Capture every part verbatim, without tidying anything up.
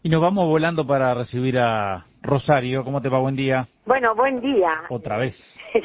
Y nos vamos volando para recibir a Rosario. ¿Cómo te va? Buen día. Bueno, buen día. Otra vez.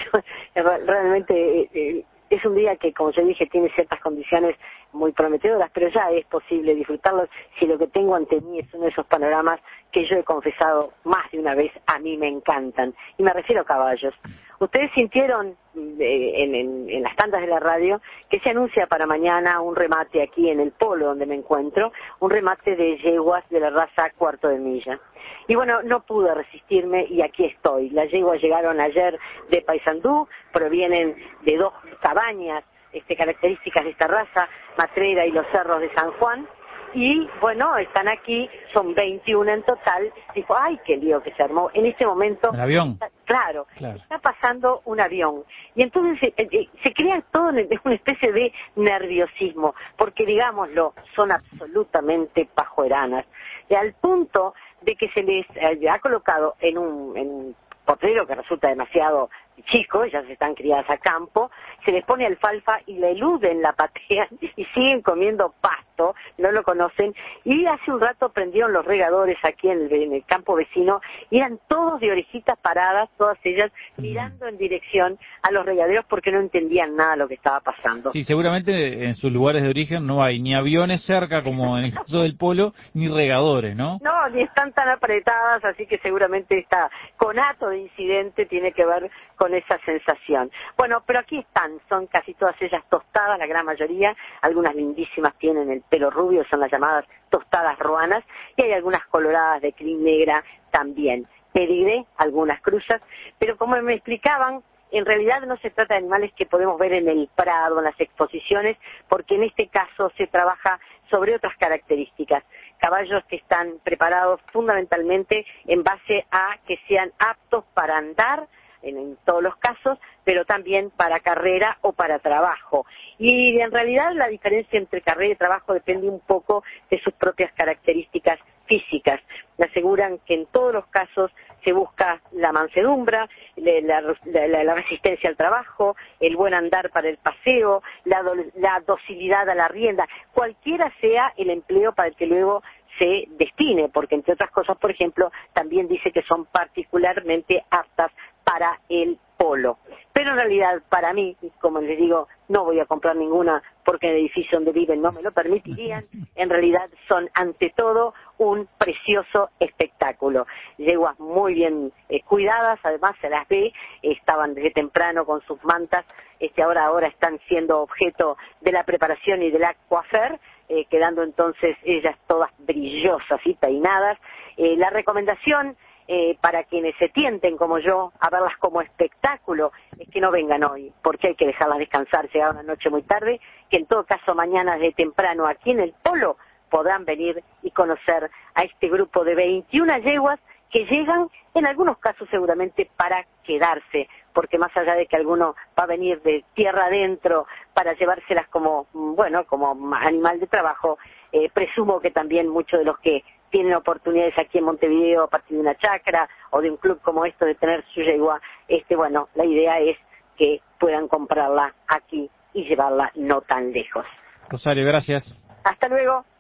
Realmente eh, es un día que, como yo dije, tiene ciertas condiciones muy prometedoras, pero ya es posible disfrutarlos si lo que tengo ante mí es uno de esos panoramas que yo he confesado más de una vez, a mí me encantan. Y me refiero a caballos. Ustedes sintieron eh, en, en, en las tandas de la radio que se anuncia para mañana un remate aquí en el polo donde me encuentro, un remate de yeguas de la raza cuarto de milla. Y bueno, no pude resistirme y aquí estoy. Las yeguas llegaron ayer de Paysandú, provienen de dos cabañas este, características de esta raza, Matrera y los Cerros de San Juan. Y bueno, están aquí, son veintiuno en total. Dijo, ay, qué lío que se armó. En este momento... ¿Un avión? Está, claro, claro, está pasando un avión. Y entonces eh, eh, se crea todo en una especie de nerviosismo, porque digámoslo, son absolutamente pajueranas. Y al punto de que se les eh, ha colocado en un, en un potrero que resulta demasiado chico, ya se están criadas a campo, se les pone alfalfa y la eluden, la patean y siguen comiendo pasto, no lo conocen, y hace un rato prendieron los regadores aquí en el, en el campo vecino y eran todos de orejitas paradas, todas ellas mirando en dirección a los regaderos porque no entendían nada de lo que estaba pasando. Sí, seguramente en sus lugares de origen no hay ni aviones cerca como en el caso del polo, ni regadores, ¿no? No, ni están tan apretadas, así que seguramente esta conato de incidente tiene que ver con esa sensación. Bueno, pero aquí están, son casi todas ellas tostadas, la gran mayoría, algunas lindísimas tienen el pelo rubio, son las llamadas tostadas ruanas, y hay algunas coloradas de crin negra también. Pedigré, algunas cruzas, pero como me explicaban, en realidad no se trata de animales que podemos ver en el prado, en las exposiciones, porque en este caso se trabaja sobre otras características. Caballos que están preparados fundamentalmente en base a que sean aptos para andar, en, en todos los casos, pero también para carrera o para trabajo. Y en realidad la diferencia entre carrera y trabajo depende un poco de sus propias características físicas. Me aseguran que en todos los casos se busca la mansedumbre, la, la, la resistencia al trabajo, el buen andar para el paseo, la, do, la docilidad a la rienda, cualquiera sea el empleo para el que luego se destine, porque entre otras cosas, por ejemplo, también dice que son particularmente aptas para el polo. Pero en realidad, para mí, como les digo, no voy a comprar ninguna porque en el edificio donde viven no me lo permitirían. En realidad son, ante todo, un precioso espectáculo. Yeguas muy bien eh, cuidadas, además se las ve, estaban desde temprano con sus mantas, este, ahora, ahora están siendo objeto de la preparación y del aquafer, eh, quedando entonces ellas todas brillosas y peinadas. Eh, la recomendación Eh, para quienes se tienten como yo a verlas como espectáculo es que no vengan hoy, porque hay que dejarlas descansar, llega una noche muy tarde, que en todo caso mañana de temprano aquí en el polo podrán venir y conocer a este grupo de veintiuna yeguas que llegan en algunos casos seguramente para quedarse, porque más allá de que alguno va a venir de tierra adentro para llevárselas como, bueno, como animal de trabajo, eh, presumo que también muchos de los que tienen oportunidades aquí en Montevideo a partir de una chacra o de un club como esto de tener su yegua, este, bueno, la idea es que puedan comprarla aquí y llevarla no tan lejos. Rosario, gracias. Hasta luego.